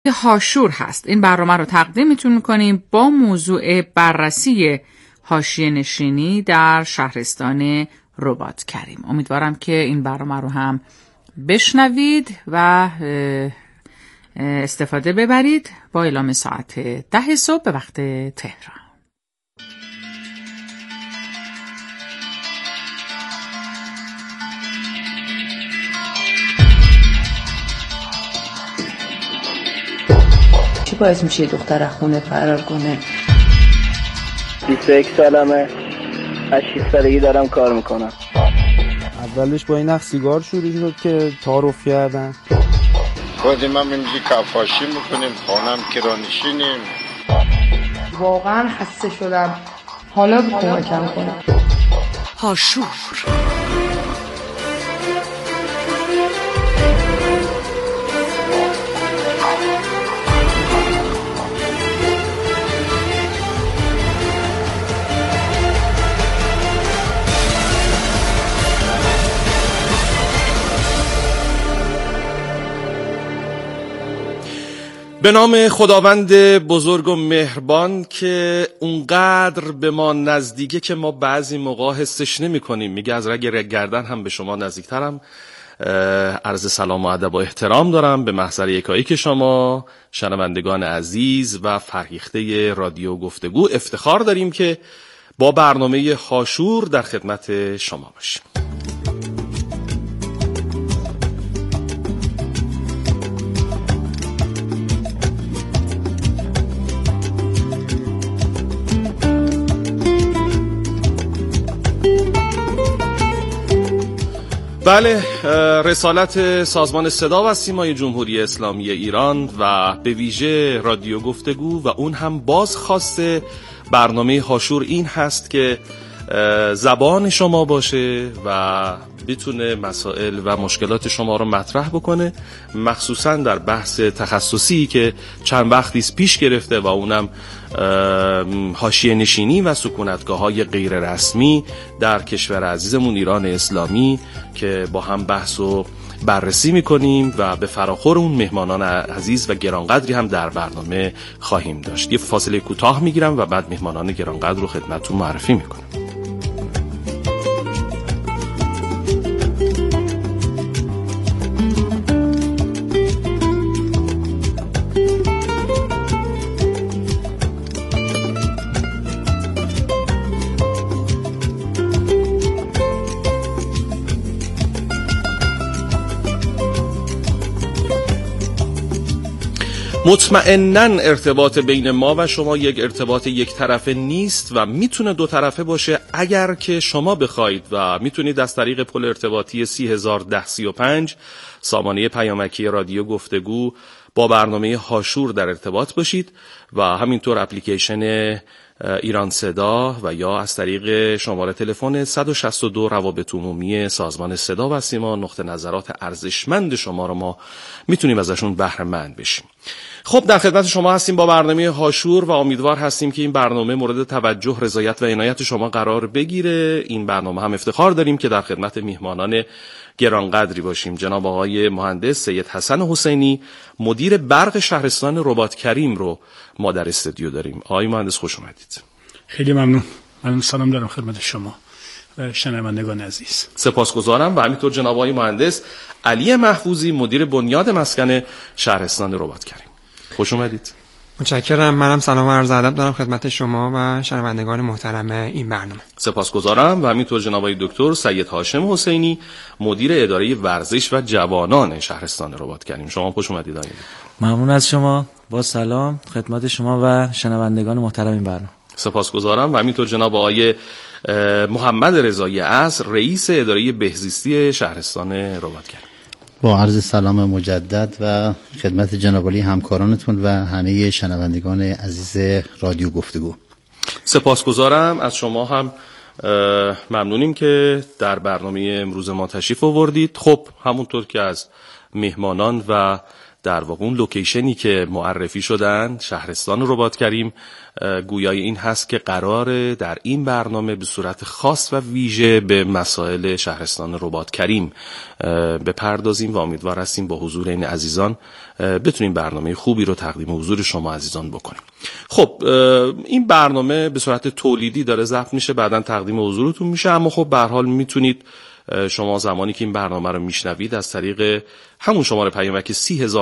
حاشور هست. این برنامه رو تقدیمتون میکنیم با موضوع بررسی حاشیه نشینی در شهرستان رباط کریم. امیدوارم که این برنامه رو هم بشنوید و استفاده ببرید. با اعلام ساعت 10 صبح به وقت تهران. چی باعث میشه دختر خونه فرار کنه؟ 21 سالمه، از 6 سالگی دارم کار میکنم. اولش با این اخ سیگار شروع شد که تعارف کردن. خودم هم اینجی کفاشی میکنیم، خانم کرانشینیم. واقعا خسته شدم، حالا کمکم کنم. حاشور به نام خداوند بزرگ و مهربان که اونقدر به ما نزدیکه که ما بعضی موقع حسش نمی کنیم. میگه از رگ گردن هم به شما نزدیکترم. عرض سلام و ادب و احترام دارم به محضر یکایک شما شنوندگان عزیز و فرهیخته رادیو گفتگو. افتخار داریم که با برنامه حاشور در خدمت شما باشیم. بله، رسالت سازمان صدا و سیمای جمهوری اسلامی ایران و به ویژه رادیو گفتگو و اون هم بازخواست برنامه حاشور این هست که زبان شما باشه و بتونه مسائل و مشکلات شما رو مطرح بکنه، مخصوصا در بحث تخصصی که چند وقتی پیش گرفته و اونم حاشیه نشینی و سکونتگاه‌های غیر رسمی در کشور عزیزمون ایران اسلامی که با هم بحث و بررسی میکنیم و به فراخور اون مهمانان عزیز و گرانقدری هم در برنامه خواهیم داشت. یه فاصله کوتاه میگیرم و بعد مهمانان گرانقدر رو خدمتتون معرفی میکنم. مطمئناً ارتباط بین ما و شما یک ارتباط یک طرفه نیست و میتونه دو طرفه باشه اگر که شما بخواید و میتونید از طریق پل ارتباطی 301035 سامانه پیامکی رادیو گفتگو با برنامه حاشور در ارتباط باشید و همینطور اپلیکیشن ایران صدا و یا از طریق شماره تلفن 162 روابط عمومی سازمان صدا و سیما نقطه نظرات ارزشمند شما رو ما میتونیم ازشون بهره مند بشیم. خب در خدمت شما هستیم با برنامه حاشور و امیدوار هستیم که این برنامه مورد توجه، رضایت و عنایت شما قرار بگیره. این برنامه هم افتخار داریم که در خدمت میهمانان گرانقدری باشیم. جناب آقای مهندس سید حسن حسینی مدیر برق شهرستان رباط کریم رو ما در استودیو داریم. آقای مهندس خوش اومدید. خیلی ممنون. من سلام دارم خدمت شما و شنوندگان عزیز. سپاسگزارم. و همینطور جناب آقای مهندس علی محفوظی مدیر بنیاد مسکن شهرستان رباط کریم. خوش اومدید. متشکرم. منم سلام و عرض ادب دارم خدمت شما و شنوندگان محترم این برنامه. سپاسگزارم. و همینطور جناب آقای دکتر سید هاشم حسینی مدیر اداره ورزش و جوانان شهرستان رباط کریم. شما خوش اومدید. ممنون از شما. با سلام خدمت شما و شنوندگان محترم این برنامه. سپاسگزارم. و همینطور جناب آقای محمد رضایی عصر رئیس اداره بهزیستی شهرستان رباط کریم. با عرض سلام مجدد و خدمت جناب عالی همکارانتون و همه شنوندگان عزیز رادیو گفتگو. سپاسگزارم از شما هم. ممنونیم که در برنامه امروز ما تشریف آوردید. خب همونطور که از مهمانان و در واقع اون لوکیشنی که معرفی شدن، شهرستان رباط کریم، گویای این هست که قراره در این برنامه به صورت خاص و ویژه به مسائل شهرستان رباط کریم بپردازیم و امیدوار هستیم با حضور این عزیزان بتونیم برنامه خوبی رو تقدیم حضور شما عزیزان بکنیم. خب این برنامه به صورت تولیدی داره ضبط میشه، بعداً تقدیم حضورتون میشه، اما خب به هر حال میتونید شما زمانی که این برنامه رو میشنوید از طریق همون شماره پیامک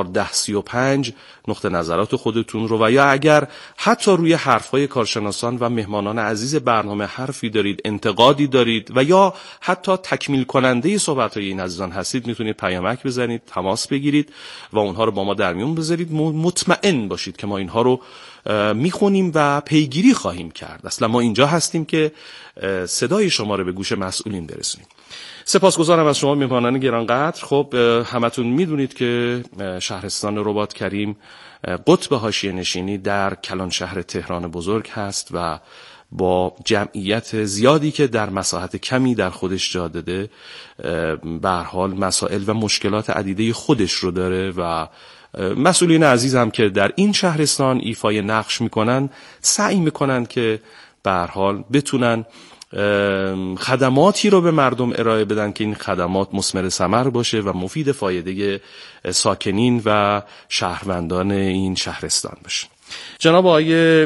301035 نقطه نظرات خودتون رو و یا اگر حتی روی حرفهای کارشناسان و مهمانان عزیز برنامه حرفی دارید، انتقادی دارید و یا حتی تکمیل کننده صحبت‌های این عزیزان هستید، میتونید پیامک بزنید، تماس بگیرید و اونها رو با ما در میون بذارید. مطمئن باشید که ما اینها رو میخونیم و پیگیری خواهیم کرد. اصلا ما اینجا هستیم که صدای شما رو به گوش مسئولین برسونیم. سپاسگزارم از شما مهمانان گرانقدر. خب همتون میدونید که شهرستان رباط کریم قطب حاشیه نشینی در کلان شهر تهران بزرگ هست و با جمعیت زیادی که در مساحت کمی در خودش جا داده به هر حال مسائل و مشکلات عدیده خودش رو داره و مسئولین عزیز هم که در این شهرستان ایفای نقش میکنن سعی میکنن که به هر حال بتونن خدماتی رو به مردم ارائه بدن که این خدمات مثمر ثمر باشه و مفید فایده ساکنین و شهروندان این شهرستان باشه. جناب آقای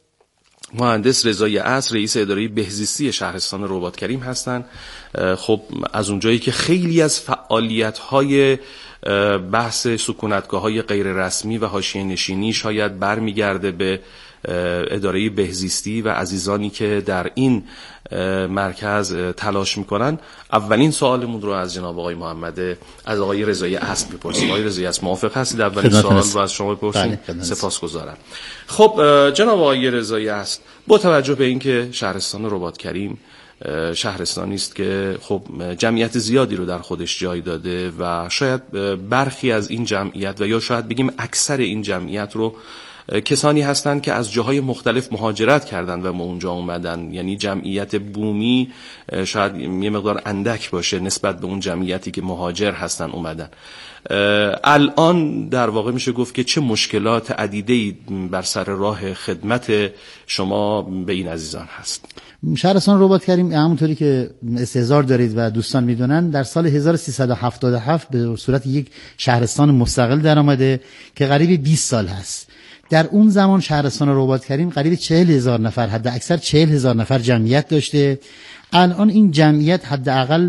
مهندس رضای عصر رئیس اداره بهزیستی شهرستان رباط کریم هستن. خب از اونجایی که خیلی از فعالیت‌های بحث سکونتگاه‌های غیر رسمی و حاشیه نشینی شاید برمیگرده به اداره بهزیستی و عزیزانی که در این مرکز تلاش میکنن، اولین سوالمون رو از جناب آقای از آقای رضای عصر میپرسیم. آقای رضای عصر موافق هستید اولین سوال رو از شما بپرسیم؟ سپاسگزارم. خب جناب آقای رضای عصر، با توجه به اینکه شهرستان رباط کریم شهرستانی است که خب جمعیت زیادی رو در خودش جای داده و شاید برخی از این جمعیت و یا شاید بگیم اکثر این جمعیت رو کسانی هستند که از جاهای مختلف مهاجرت کردن و ما اونجا اومدن، یعنی جمعیت بومی شاید یه مقدار اندک باشه نسبت به اون جمعیتی که مهاجر هستن اومدن. الان در واقع میشه گفت که چه مشکلات عدیده‌ای بر سر راه خدمت شما به این عزیزان هست؟ شهرستان رباط کریم همونطوری که استحضار دارید و دوستان میدونن در سال 1377 به صورت یک شهرستان مستقل در آمده که قریب 20 سال هست. در اون زمان شهرستان رباط کریم قریب 40,000 نفر، حد اکثر 40,000 نفر جمعیت داشته. الان این جمعیت حداقل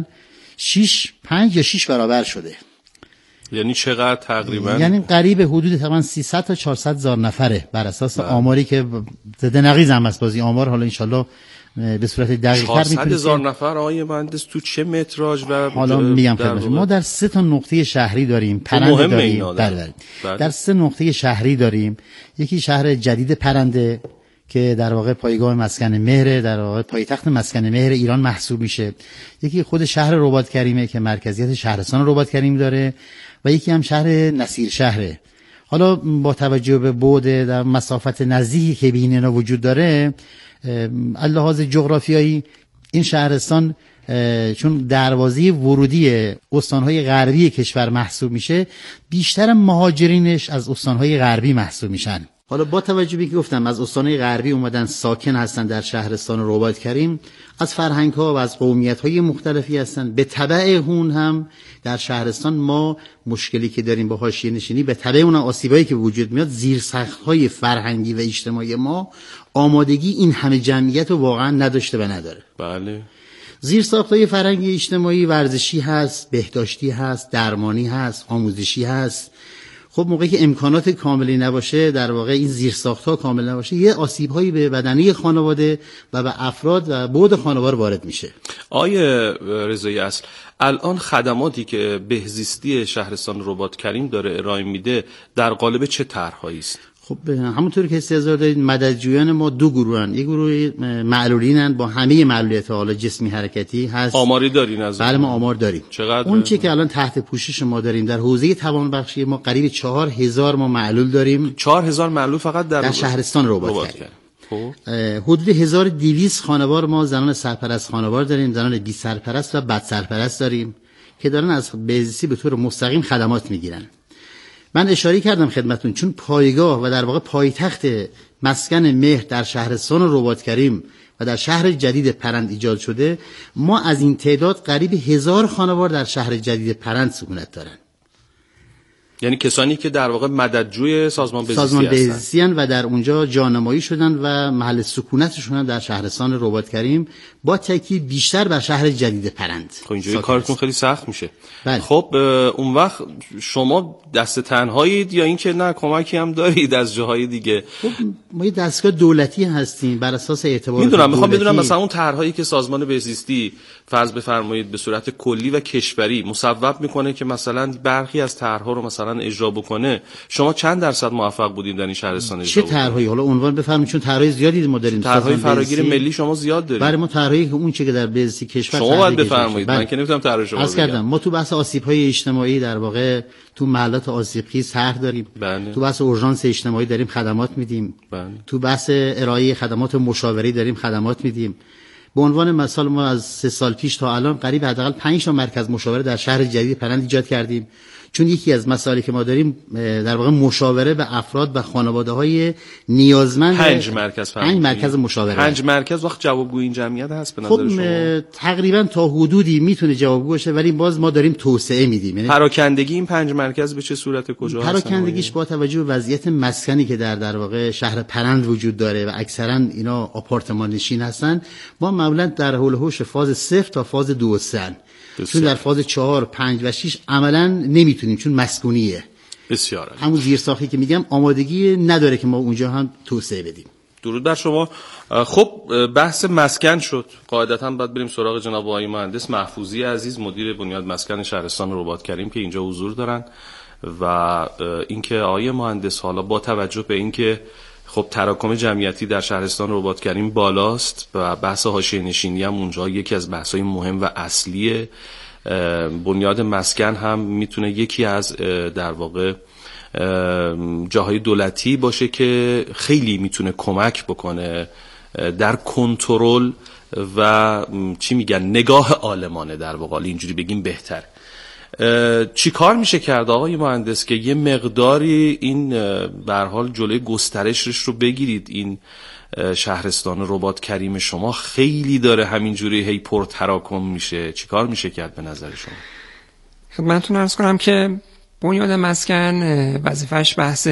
5 یا 6 برابر شده. یعنی چقدر تقریبا؟ یعنی قریب حدود تقریبا 300 تا 400,000 نفره بر اساس آماری که زده نقیض هم است. بازی آمار حالا انشالله به صورت دقیق‌تر می‌کنیم. 400,000 نفر آقای مهندس تو چه متراژ و حالا میگم خدمتتون ما در 3 تا نقطه شهری داریم، پرنده داریم. در 3 نقطه شهری داریم. یکی شهر جدید پرنده که در واقع پایگاه مسکن مهر، در واقع پایتخت مسکن مهر ایران محسوب میشه. یکی خود شهر رباط کریمه که مرکزیت شهرستان رباط کریم داره و یکی هم شهر نصیر شهره. حالا با توجه به بعد در مسافت نزدیکی که بین اینا وجود داره، لحاظ جغرافیایی این شهرستان چون دروازه ورودی استانهای غربی کشور محسوب میشه، بیشتر مهاجرینش از استانهای غربی محسوب میشن. حالا با توجه به که گفتم از استانهای غربی اومدن ساکن هستن در شهرستان رباط کریم، از فرهنگ‌ها و از قومیت‌های مختلفی هستن. به تبع اون هم در شهرستان ما مشکلی که داریم با حاشیه نشینی، به تبع اون آسیبایی که وجود میاد، زیرساخت‌های فرهنگی و اجتماعی ما آمادگی این همه جمعیت رو واقعا نداشته و نداره. بله. زیرساخت‌های فرهنگی اجتماعی ورزشی هست، بهداشتی هست، درمانی هست، آموزشی هست. خب موقعی که امکانات کاملی نباشه، در واقع این زیرساخت‌ها کامل نباشه، یه آسیب‌هایی به بدنه خانواده و به افراد و بعد خانواده وارد میشه. آیه رضای عصر، الان خدماتی که بهزیستی شهرستان رباط کریم داره ارائه میده در قالب چه طرح‌هایی است؟ خب همونطور که استحضار دارید مددجویان ما 2 گروهن. یک گروه معلولینن با همه معلولیت حالا جسمی حرکتی هست. آماری دارین از؟ بله ما آمار داریم. چقدر؟ اون چه که الان تحت پوشش ما داریم در حوزه توانبخشی ما قریب 4,000 ما معلول داریم. 4,000 معلول فقط در شهرستان رباط کریم. حدود 1200 خانوار ما زنان سرپرست خانوار داریم، زنان بی سرپرست و بد سرپرست داریم که دارن از بهزیستی به طور مستقیم خدمات میگیرن. من اشاره کردم خدمتون، چون پایگاه و در واقع پایتخت مسکن مهر در شهرستان رباط کریم و در شهر جدید پرند ایجاد شده، ما از این تعداد قریب 1000 خانوار در شهر جدید پرند سکونت دارن. یعنی کسانی که در واقع مددجوی سازمان بهزیستی هستند و در اونجا جانمایی شدن و محل سکونتشون در شهرستان رباط کریم، با تاکید بیشتر بر شهر جدید پرند. خب اینجوری کارتون خیلی سخت میشه. بله. خب اون وقت شما دست تنهایید یا اینکه نه کمکی هم دارید از جاهای دیگه؟ خب ما یه دستگاه دولتی هستیم بر اساس اعتبارات. میخوام بدونم مثلا اون طرحهایی که سازمان بهزیستی فرض بفرمایید به صورت کلی و کشوری مصوب میکنه که مثلا برخی از طرحها رو مثلا اجرا بکنه، شما چند درصد موفق بودید در این شهرستان اجرا؟ چه طرحهایی؟ حالا عنوان بفرمایید، چون طرحهای زیادی ما داریم. طرحهای فراگیر ملی شما زیاد دارید. برای ما طرحهایی که اون چه که در بهزیستی کشور شما باید بفرمایید. من که نمیتونم طرح شما عرض کردم. ما تو بحث آسیب‌های اجتماعی در واقع تو محلات آسیب‌خیز طرح داریم. بله. تو بحث اورژانس اجتماعی داریم خدمات میدیم. بله. تو بحث ارائه خدمات مشاوره داریم خدمات میدیم. به عنوان مثال ما از 3 سال پیش تا الان قریب حداقل 5 تا مرکز مشاوره در شهر جدید پرند ایجاد کردیم، چون یکی از مسائلی که ما داریم در واقع مشاوره به افراد و خانواده‌های نیازمند. 5 مرکز 5 مرکز مشاوره. 5 مرکز وقت جوابگوی این جمعیت هست به نظر خب شما؟ تقریبا تا حدودی میتونه جوابگو باشه، ولی باز ما داریم توسعه میدیم. یعنی پراکندگی این 5 مرکز به چه صورت کجا هست؟ پراکندگیش با توجه به وضعیت مسکنی که در واقع شهر پرند وجود داره و اکثرا اینا آپارتمان نشین هستن، ما معمولا در حول و حوش فاز 0 تا فاز 2 و 3. چون در فاز 4، 5 و 6 عملا نمیتونیم، چون مسکونیه. بسیار عالی. همون زیرساختی که میگم آمادگی نداره که ما اونجا هم توسعه بدیم. درود بر شما. خب بحث مسکن شد، قاعدتاً باید بریم سراغ جناب آقای مهندس محفوظی عزیز، مدیر بنیاد مسکن شهرستان رباط کریم که اینجا حضور دارن، و اینکه آقای مهندس حالا با توجه به اینکه خب تراکم جمعیتی در شهرستان رباط کریم بالاست و بحث حاشیه نشینی هم اونجا یکی از بحث‌های مهم و اصلیه، بنیاد مسکن هم میتونه یکی از در واقع جاهای دولتی باشه که خیلی میتونه کمک بکنه در کنترل و چی میگن نگاه عالمانه، در واقع اینجوری بگیم بهتر. چی کار میشه کرد آقای مهندس که یه مقداری این به هر حال جلوی گسترشش رو بگیرید؟ این شهرستان رباط کریم شما خیلی داره همینجوری هی پر تراکم میشه، چی کار میشه کرد به نظر شما؟ خدمتتون عرض کنم که بنیاد مسکن وظیفه‌اش بحث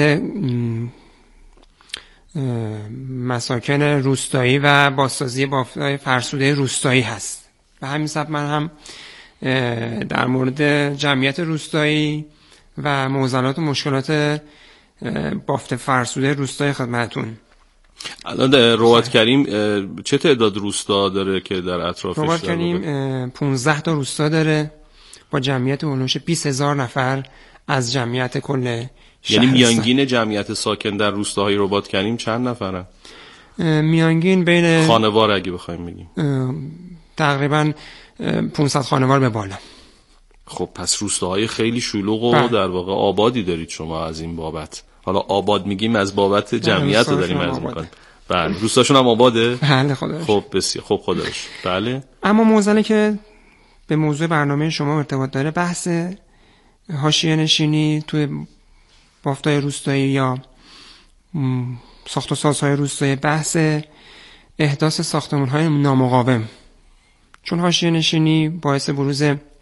مساکن روستایی و بازسازی بافت‌های فرسوده روستایی هست. به همین سبب من هم در مورد جمعیت روستایی و معضلات و مشکلات بافت فرسوده روستایی خدمتتون. الان رباط کریم چه تعداد روستا داره که در اطرافش؟ رباط کریم 15 تا روستا داره با جمعیت اونوش 20,000 نفر از جمعیت کل شهر. یعنی میانگین جمعیت ساکن در روستاهای رباط کریم چند نفره؟ میانگین بین خانوار اگه بخوایم بگیم تقریبا 500 خانوار به بالا. خب پس روستاهای خیلی شلوغ و در واقع آبادی دارید شما از این بابت. حالا آباد میگیم از بابت جمعیت رو داریم عرض میکنیم. بله روستاشون هم آباده؟ بله خدا. خب بسیار خب خدا. بله. اما موضوعی که به موضوع برنامه شما ارتباط داره بحث حاشیه نشینی توی بافتای روستایی یا ساخت و سازهای روستایی، بحث احداث ساختمان‌های نامقاوم، چون حاشیه نشینی باعث بروز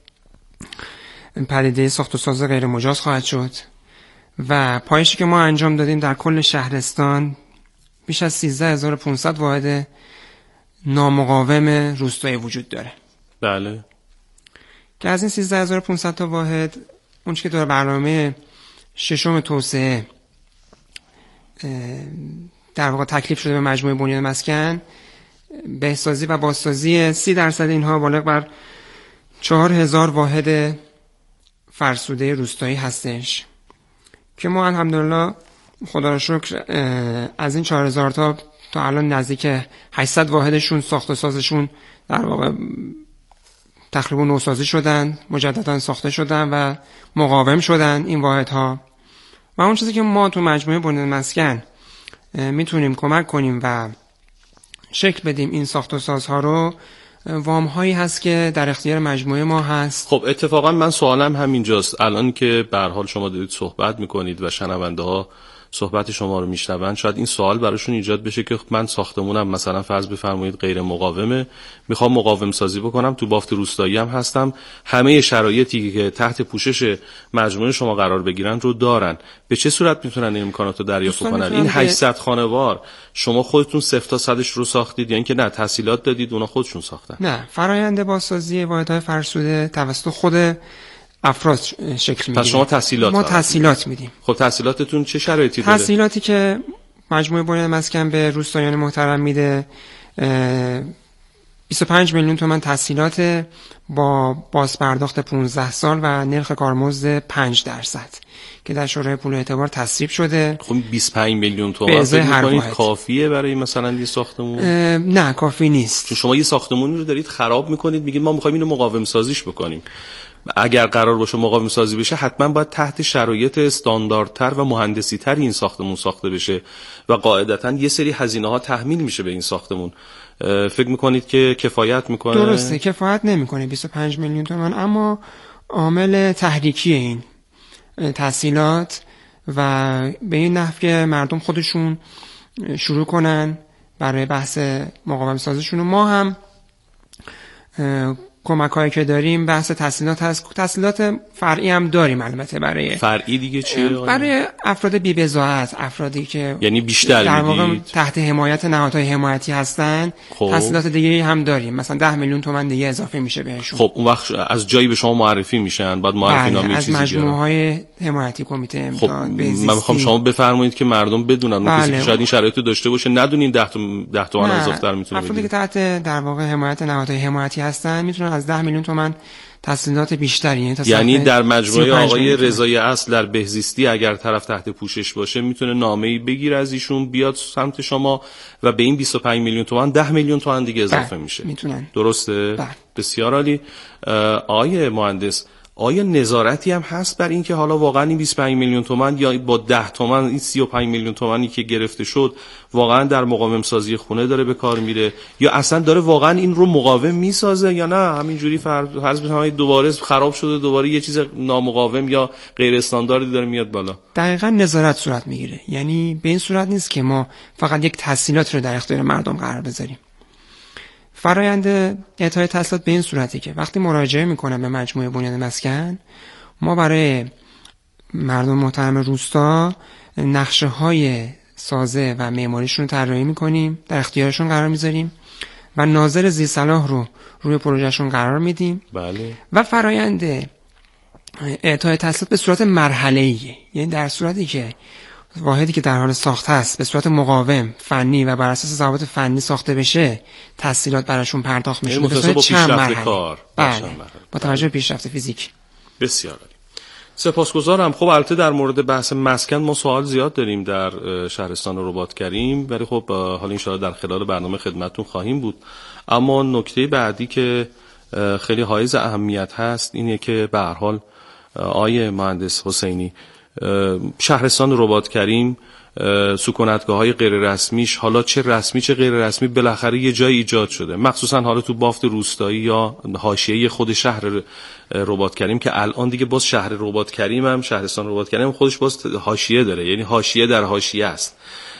پدیده ساخت و ساز غیر مجاز خواهد شد و پایشی که ما انجام دادیم در کل شهرستان بیش از 13500 واحد نامقاوم روستایی وجود داره. بله. که از این 13500 تا واحد اون که در برنامه ششم توسعه در واقع تکلیف شده به مجموعه بنیاد مسکن، بهسازی و بازسازی 30% اینها بالغ بر 4000 واحد فرسوده روستایی هستش که ما الحمدلله خدا را شکر از این 4000 تا الان نزدیک 800 واحدشون ساخت و سازشون در واقع تقریبا نوسازی شدن، مجددا ساخته شدن و مقاوم شدن این واحدها. و اون چیزی که ما تو مجموعه بنیاد مسکن میتونیم کمک کنیم و شکل بدیم این ساخت و سازها رو، وام هایی هست که در اختیار مجموعه ما هست. خب اتفاقا من سوالم همینجاست. الان که به هر حال شما دارید صحبت میکنید و شنونده ها صحبت شما رو میشنون، شاید این سوال براشون ایجاد بشه که من ساختمونم مثلا فرض بفرمایید غیر مقاومه، میخوام مقاوم سازی بکنم، تو بافت روستایی هم هستم، همه شرایطی که تحت پوشش مجموعه شما قرار بگیرن رو دارن، به چه صورت میتونن این امکانات رو دریافت کنن؟ این 800 خانوار شما خودتون 0 تا 100ش رو ساختید یا اینکه نه تسهیلات دادید اونا خودشون ساختن؟ نه، فرآیند بازسازی واحدهای فرسوده توسط خود افراد شکل میگیره. پس شما تسهیلات ما تسهیلات میدیم. خب تسهیلاتتون چه شرایطی داره؟ تسهیلاتی که مجموعه بنیان مسکن به روستاییان محترم میده 25 میلیون تومان تسهیلات با بازپرداخت 15 سال و نرخ کارمزد 5% که در شورای پول اعتبار تصویب شده. خب 25 میلیون تومان فکر می‌کنید کافیه برای مثلا یه ساختمون؟ نه کافی نیست. چون شما یه ساختمونی رو دارید خراب می‌کنید، میگید ما می‌خوایم اینو مقاوم سازیش بکنیم. اگر قرار باشه مقاوم سازی بشه حتما باید تحت شرایط استانداردتر و مهندسی تر این ساختمون ساخته بشه و قاعدتاً یه سری هزینه‌ها تحمیل میشه به این ساختمون. فکر میکنید که کفایت میکنه؟ درسته، کفایت نمیکنه 25 میلیون تومان، اما عامل تحریکی این تسهیلات و به این نحو که مردم خودشون شروع کنن برای بحث مقاوم سازیشون. ما هم کمک‌هایی که داریم بحث تسهیلات هست. تسهیلات فرعی هم داریم البته. برای فرعی دیگه چیه؟ برای افراد بی‌بضاعت، افرادی که یعنی بیشتر در واقع تحت حمایت نهادهای حمایتی هستن. تسهیلات دیگه هم داریم، مثلا 10 میلیون تومان دیگه اضافه میشه بهشون. خب اون وقت از جایی به شما معرفی میشن، بعد معرفی نامه چیزی از مجموعه‌های حمایتی کمیته امداد بهزیستی. من میخوام شما بفرمایید که مردم بدونن، اون کسی که شاید این شرایط رو داشته باشه ندونین 10 تومان اضافه‌تر میتونه بده. افرادی که تحت در واقع حمایت نهادهای حمایتی هستن میتونن از 10 میلیون تومان تسهیلات بیشتری، یعنی در مجموعه آقای رضای اصل در بهزیستی اگر طرف تحت پوشش باشه میتونه نامه‌ای بگیر از ایشون بیاد سمت شما و به این 25 میلیون تومان 10 میلیون تومان دیگه اضافه میشه. میتونن. درسته؟ بسیار عالی. آقای مهندس، آیا نظارتی هم هست بر این که حالا واقعا این 25 میلیون تومان یا با 10 تومان این 35 میلیون تومانی که گرفته شد واقعا در مقاوم سازی خونه داره به کار میره یا اصلا داره واقعا این رو مقاوم میسازه یا نه همینجوری فرض بفرمایید دوباره خراب شده، دوباره یه چیز نامقاوم یا غیر استانداردی داره میاد بالا؟ دقیقاً نظارت صورت میگیره. یعنی به این صورت نیست که ما فقط یک تسهیلات رو در اختیار مردم قرار بذاریم. فرآیند اعطای تسهیلات به این صورتی که وقتی مراجعه میکنن به مجموعه بنیان مسکن، ما برای مردم محترم روستا نقشه های سازه و معماریشون رو طراحی میکنیم، در اختیارشون قرار میذاریم و ناظر زیرصلاح رو روی پروژهشون قرار میدیم. بله. و فرآیند اعطای تسهیلات به صورت مرحله‌ایه، یعنی در صورتی که واحدی که در حال ساخته است به صورت مقاوم، فنی و بر اساس ضوابط فنی ساخته بشه، تسهیلات براشون پرداخت میشه. به چند مرحله کار. بله. با توجه به پیشرفت فیزیک. بسیار عالی. سپاسگزارم. خب البته در مورد بحث مسکن ما سوال زیاد داریم در شهرستان رباط کریم، ولی خب حالا ان شاءالله در خلال برنامه خدمتتون خواهیم بود. اما نکته بعدی که خیلی حائز اهمیت هست اینه که به هر حال آقای مهندس حسینی، شهرستان رباط کریم سکونتگاه‌های غیر رسمیش، حالا چه رسمی چه غیر رسمی، بالاخره یه جای ایجاد شده، مخصوصا حالا تو بافت روستایی یا حاشیه خود شهر رباط کریم که الان دیگه باز شهر رباط کریم هم، شهرستان رباط کریم خودش باز حاشیه داره، یعنی حاشیه در حاشیه است.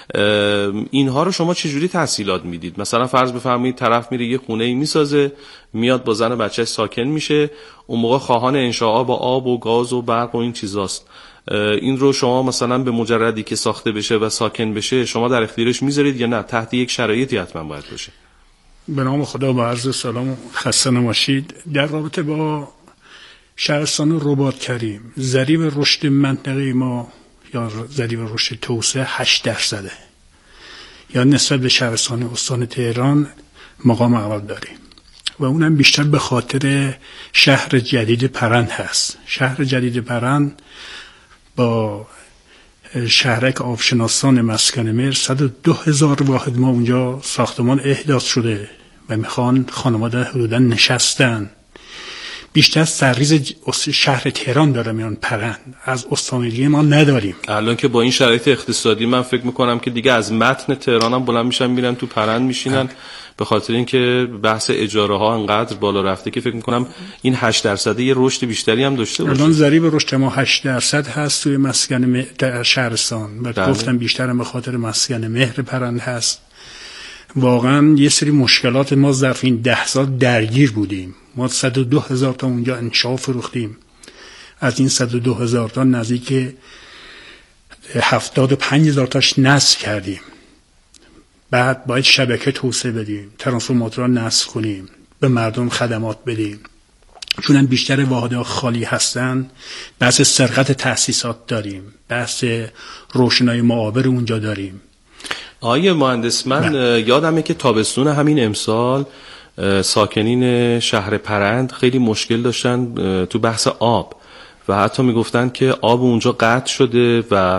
اینها رو شما چجوری تسهیلات میدید؟ مثلا فرض بفرمایید طرف میره یه خونه‌ای میسازه، میاد با زن و بچه‌اش ساکن میشه، اون موقع خواهان انشاء با آب و گاز و برق و این چیزاست، این رو شما مثلا به مجردی که ساخته بشه و ساکن بشه شما در اختیارش میذارید یا نه تحت یک شرایطی حتما باید باشه؟ به نام خدا با عرض سلام و خسته نباشید. در رابطه با شهرستان رباط کریم ضریب رشد منطقه ما یا ضریب رشد توسعه 8%، یا نسبت به شهرستان استان تهران مقام اول داریم و اونم بیشتر به خاطر شهر جدید پرند هست. شهر جدید پرند با شهرک آبشناسان مسکن مهر 102,000 واحد ما اونجا ساختمان احداث شده و میخوان خانواده حدودا نشستن. بیشتر سرریز شهر تهران داره میان پرند، از استان دیگه ما نداریم. الان که با این شرایط اقتصادی من فکر میکنم که دیگه از متن تهران هم بلند میشن میرن تو پرند میشینن، به خاطر اینکه بحث اجاره ها انقدر بالا رفته که فکر میکنم این 8% یه رشد بیشتری هم داشته باشه. الان ضریب رشد ما 8% هست توی مسکن در شهرستان، گفتم بیشتر به خاطر مسکن مهر پرند هست. واقعا یه سری مشکلات ما ظرف این 10 سال درگیر بودیم. ما 102,000 تا اونجا انشاء فروختیم، از این 102,000 تا نزدیک 75,000 تاش نصب کردیم. بعد باید شبکه توسعه بدیم، ترانسفورماتورها نصب کنیم، به مردم خدمات بدیم. چون هم بیشتر واحدها خالی هستن، بحث سرقت تأسیسات داریم، بحث روشنایی معابر اونجا داریم. آقای مهندس، من یادمه که تابستون همین امسال ساکنین شهر پرند خیلی مشکل داشتن تو بحث آب و حتی میگفتن که آب اونجا قطع شده و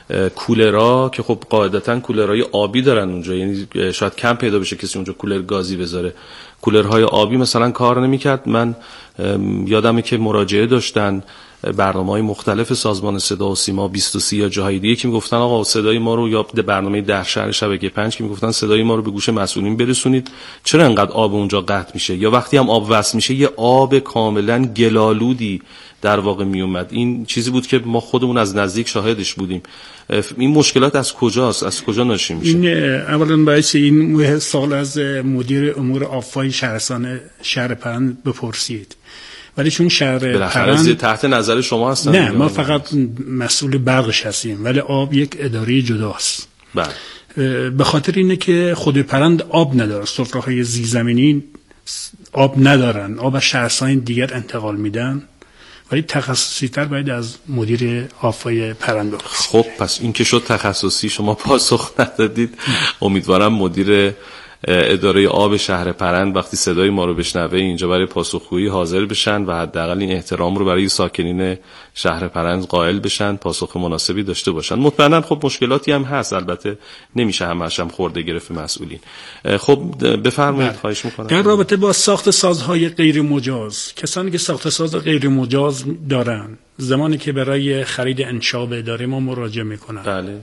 کولرها که خب قاعدتا کولرهای آبی دارن اونجا، یعنی شاید کم پیدا بشه کسی اونجا کولر گازی بذاره، کولرهای آبی مثلا کار نمیکرد. من یادمه که مراجعه داشتن برنامه‌های مختلف سازمان صدا و سیما 23 یا جاهای دیگه که میگفتن آقا صدای ما رو، یا برنامه در شهر شبکه 5 که میگفتن صدای ما رو به گوش مسئولین برسونید، چرا انقدر آب اونجا قطع میشه؟ یا وقتی هم آب وصل میشه یه آب کاملا گلالودی در واقع میومد. این چیزی بود که ما خودمون از نزدیک شاهدش بودیم. این مشکلات از کجاست؟ از کجا ناشی میشه؟ این اولا باعث این سال از مدیر امور آب‌های شهرستان شهر پرند بپرسید، ولی چون شهر پرند تحت نظر شما هستن؟ نه، ما فقط مسئول برقش هستیم، ولی آب یک اداره جداست. بله. به خاطر اینه که خود پرند آب نداره، سفره‌های زیرزمینی آب ندارن، آب از شهرستان دیگر انتقال میدن، ولی تخصصی تر باید از مدیر آب‌های پرند بپرسید. خب پس این که شد تخصصی، شما پاسخ ندادید. امیدوارم مدیر اداره آب شهر پرند وقتی صدای ما رو بشنوه اینجا برای پاسخگویی حاضر بشن و حداقل این احترام رو برای ساکنین شهر پرند قائل بشن، پاسخ مناسبی داشته باشن. مطمئنا خب مشکلاتی هم هست، البته نمیشه همش هم خورده گرفت مسئولین. خب بفرمایید، خواهش میکنم. در رابطه با ساخت سازهای غیر مجاز، کسانی که ساخت ساز غیر مجاز دارن، زمانی که برای خرید انشاء به اداره ما مراجعه میکنن، بله،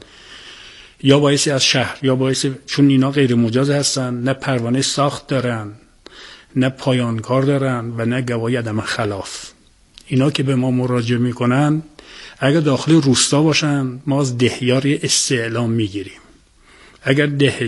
یا باعثی از شهر یا باعثی، چون اینا غیر مجاز هستن، نه پروانه ساخت دارن، نه پایانکار دارن و نه گواهی عدم خلاف. اینا که به ما مراجعه میکنن، اگر داخل روستا باشن ما از دهیار استعلام میگیریم. اگر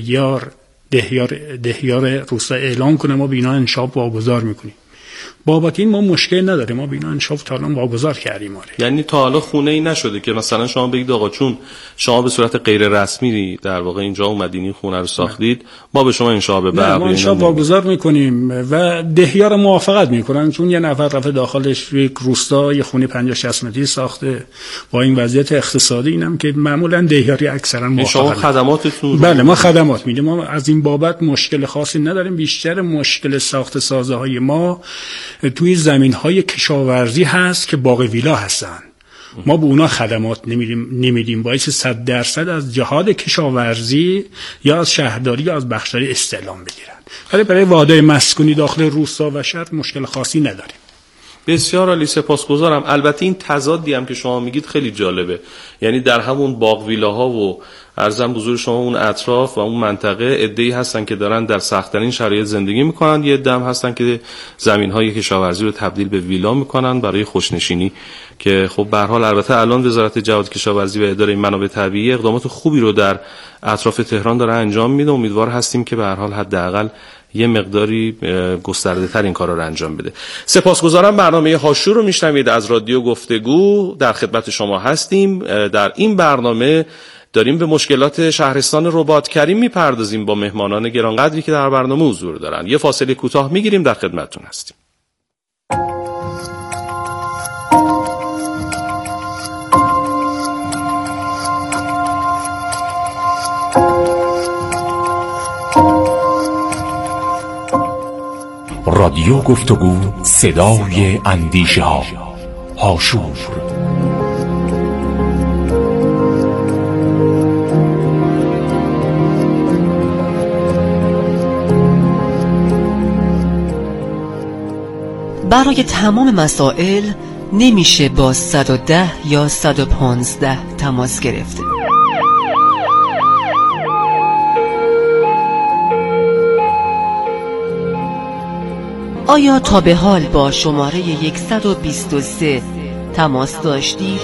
دهیار روستا اعلام کنه ما به اینا انشاء واگذار میکنیم. بابت این ما مشکل نداریم، ما بینا انشاف تا الان واگذار کردیم. یعنی تا حالا خونه ای نشده که مثلا شما بگید آقا چون شما به صورت غیر رسمی در واقع اینجا اومدین این خونه رو ساختید، ما به شما انشاء به برق ما انشاء واگذار میکنیم و دهیار موافقت میکنن، چون یه نفر رفته داخلش یک روستا یه خونه 50-60 متری ساخته با این وضعیت اقتصادی، اینم که معمولا دهیاری اکثرا موافقت. شما خدماتتون؟ بله، ما خدمات میدیم، ما از این بابت مشکل خاصی نداریم. بیشتر مشکل ساخت سازهای ما توی زمین‌های کشاورزی هست که باغ ویلا هستن. ما به اونا خدمات نمیدیم، باعث 100% از جهاد کشاورزی یا از شهرداری یا از بخشداری استعلام بگیرن. ولی برای واحدهای مسکونی داخل روستا و شهر مشکل خاصی نداریم. بسیار عالی، سپاسگزارم. البته این تضادی هم که شما میگید خیلی جالبه، یعنی در همون باغ ویلاها و عرضم حضور شما اون اطراف و اون منطقه عده‌ای هستن که دارن در سخت‌ترین شرایط زندگی میکنن، یه عده هم هستن که زمین‌های کشاورزی رو تبدیل به ویلا میکنن برای خوشنشینی، که خب به هر حال البته الان وزارت جهاد کشاورزی و اداره منابع طبیعی اقدامات خوبی رو در اطراف تهران داره انجام میده. امیدوار هستیم که به هر حال حداقل یه مقداری گسترده تر این کارا رو انجام بده. سپاسگزارم. برنامه هاشو رو میشنوید از رادیو گفتگو، در خدمت شما هستیم. در این برنامه داریم به مشکلات شهرستان رباط کریم میپردازیم با مهمانان گرانقدری که در برنامه حضور دارن. یه فاصله کوتاه میگیریم، در خدمتتون هستیم. رادیو گفتگو، صدای اندیشه ها. هاشور. برای تمام مسائل نمیشه با 110 یا 115 تماس گرفت. آیا تا به حال با شماره 123 تماس داشتید؟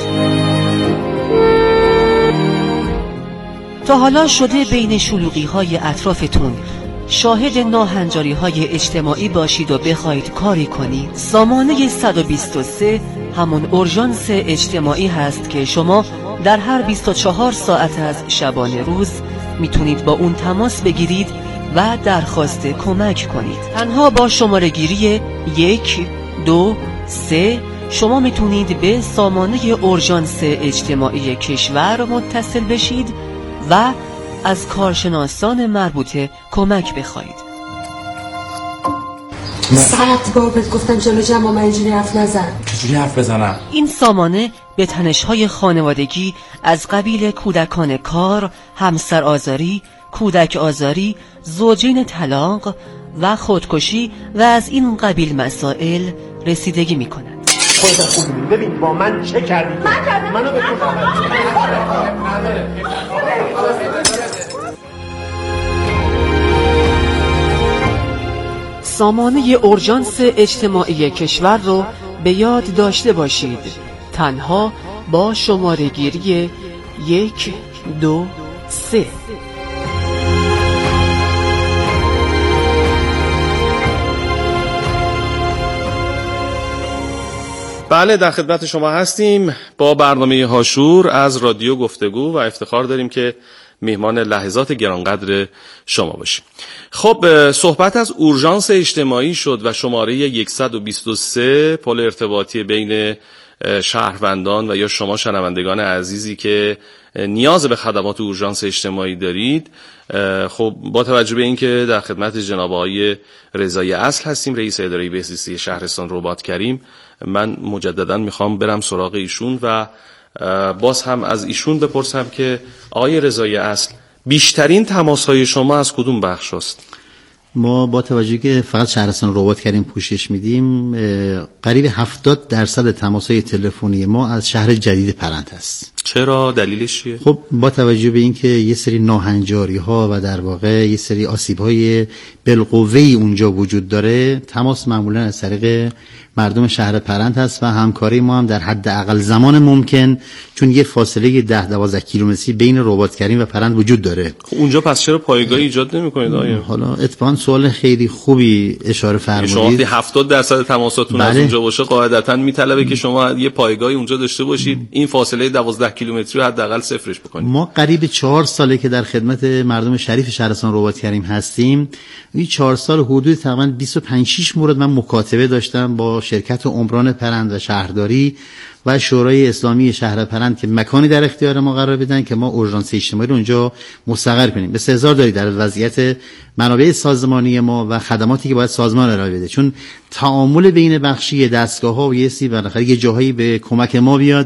تا حالا شده بین شلوغی‌های اطرافتون شاهد ناهنجاری‌های اجتماعی باشید و بخواید کاری کنید؟ سامانه 123 همون اورژانس اجتماعی هست که شما در هر 24 ساعت از شبانه روز میتونید با اون تماس بگیرید و درخواست کمک کنید. تنها با شماره گیری 1 2 3 شما میتونید به سامانه اورژانس اجتماعی کشور متصل بشید و از کارشناسان مربوطه کمک بخواید. 100 بار بهت گفتم جلو جمع اینجوری حرف نزن. چجوری حرف بزنم؟ این سامانه به تنش‌های خانوادگی از قبیل کودکان کار، همسر آزاری، کودک آزاری، زوجین طلاق و خودکشی و از این قبیل مسائل رسیدگی می‌کند. خودت خوب ببین با من چه کردی؟ من کردم. منو بکن. سامانه اورژانس اجتماعی کشور رو به یاد داشته باشید. تنها با شماره گیری 1 2 3. بله، در خدمت شما هستیم با برنامه هاشور از رادیو گفتگو و افتخار داریم که میهمان لحظات گرانقدر شما باشیم. خب، صحبت از اورژانس اجتماعی شد و شماره 123 پل ارتباطی بین شهروندان و یا شما شنوندگان عزیزی که نیاز به خدمات اورژانس اجتماعی دارید. خب، با توجه به اینکه در خدمت جناب آقای رضای اصل هستیم، رئیس اداره بهزیستی شهرستان رباط کریم، من مجددا میخوام برم سراغ ایشون و باز هم از ایشون بپرسم که آقای رضای اصل، بیشترین تماس‌های شما از کدوم بخش است؟ ما با توجه که فقط شهرستان رباط کردیم پوشش میدیم، قریب 70% تماس‌های تلفنی ما از شهر جدید پرند هست. چرا؟ دلیلش چیه؟ خب، با توجه به اینکه یه سری ناهنجاری‌ها و در واقع یه سری آسیب‌های بالقوه‌ای اونجا وجود داره، تماس معمولاً از طریق مردم شهر پرند هست و همکاری ما هم در حد اقل زمان ممکن، چون یه فاصله 10-12 کیلومتری بین رباط کریم و پرند وجود داره. خب اونجا پس چرا پایگاهی ایجاد نمی‌کنید آیا؟ حالا اتفاقاً سوال خیلی خوبی اشاره فرمودید. شما 70% تماساتون از اونجا باشه، قاعدتاً میطلبه که شما یه پایگاهی اونجا داشته باشید، این فاصله 12 کیلومتری رو حداقل صفرش بکنید. ما قریب 4 ساله که در خدمت مردم شریف شهرستان رباط کریم هستیم. این 4 سال حدود تقریباً 25-6 مورد من مکاتبه داشتم با شرکت عمران پرند و شهرداری و شورای اسلامی شهر پرند که مکانی در اختیار ما قرار بدن که ما اورژانس اجتماعی رو اونجا مستقر کنیم. به سزار دارید در وضعیت منابع سازمانی ما و خدماتی که باید سازمان ارائه بده، چون تعامل بین بخشی دستگاه‌ها و بالاخره یه جاهایی به کمک ما بیاد.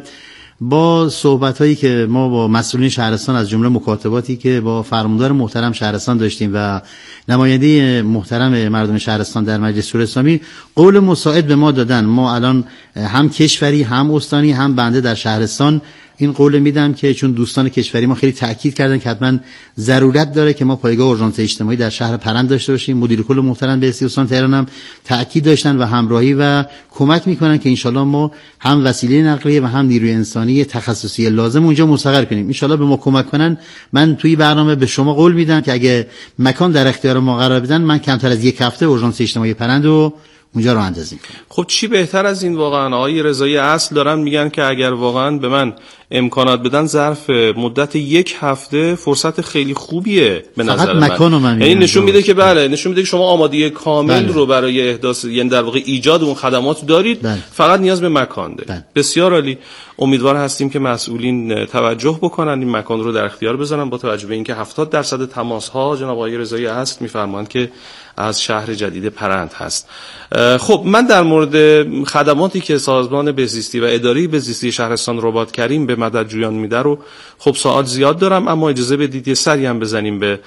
با صحبت‌هایی که ما با مسئولین شهرستان از جمله مکاتباتی که با فرماندار محترم شهرستان داشتیم و نماینده محترم مردم شهرستان در مجلس شورای اسلامی، قول مساعد به ما دادن. ما الان هم کشوری، هم استانی، هم بنده در شهرستان این قول میدم که چون دوستان کشوری ما خیلی تاکید کردن که حتما ضرورت داره که ما پایگاه اورژانس اجتماعی در شهر پرند داشته باشیم. مدیر کل محترم بهزیستی استان تهران هم تاکید داشتن و همراهی و کمک میکنن که انشالله ما هم وسیله نقلیه و هم نیروی انسانی تخصصی لازم اونجا مستقر کنیم. انشالله به ما کمک کنن. من توی برنامه به شما قول میدم که اگه مکان در اختیار ما قرار بدن، من کمتر از 1 هفته اورژانس اجتماعی پرند رو اونجا رو اندازیم. خب چی بهتر از این واقعا؟ آقای رضای اصل دارن میگن که اگر واقعا به من امکانات بدن ظرف مدت 1 هفته فرصت خیلی خوبیه به نظر من. یعنی نشون میده که بله، نشون میده که شما آمادگی کامل رو برای احداث، یعنی در واقع ایجاد اون خدمات دارید. فقط نیاز به مکان دارید. بسیار عالی. امیدوار هستیم که مسئولین توجه بکنن، این مکان رو در اختیار بذارن، با توجه به اینکه 70% تماس ها جناب آقای رضای اصل میفرمایند که از شهر جدید پرند هست. خب، من در مورد خدماتی که سازمان بهزیستی و اداره بهزیستی شهرستان رباط کریم به مدد جویان میده رو خب سوال زیاد دارم، اما اجازه بدید یه سری هم بزنیم به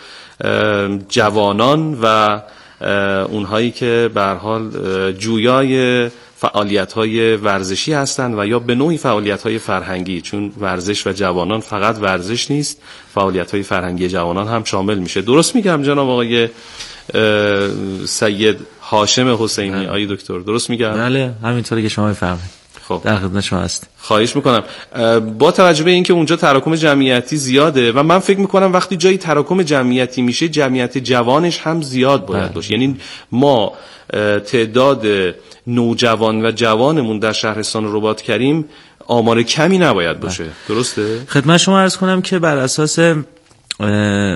جوانان و اونهایی که به هر حال جویای فعالیت‌های ورزشی هستند و یا به نوعی فعالیت‌های فرهنگی، چون ورزش و جوانان فقط ورزش نیست، فعالیت‌های فرهنگی جوانان هم شامل میشه. درست میگم جناب آقای سید هاشم حسینی؟ آقای دکتر درست میگم؟ بله همینطوری که شما میفرمایید. خب در خدمت شما هست. خواهش میکنم. با توجه به اینکه اونجا تراکم جمعیتی زیاده و من فکر میکنم وقتی جایی تراکم جمعیتی میشه جمعیت جوانش هم زیاد باید باشه. یعنی ما تعداد نوجوان و جوانمون در شهرستان رباط کریم آمار کمی نباید باشه. درسته؟ خدمت شما عرض کنم که بر اساس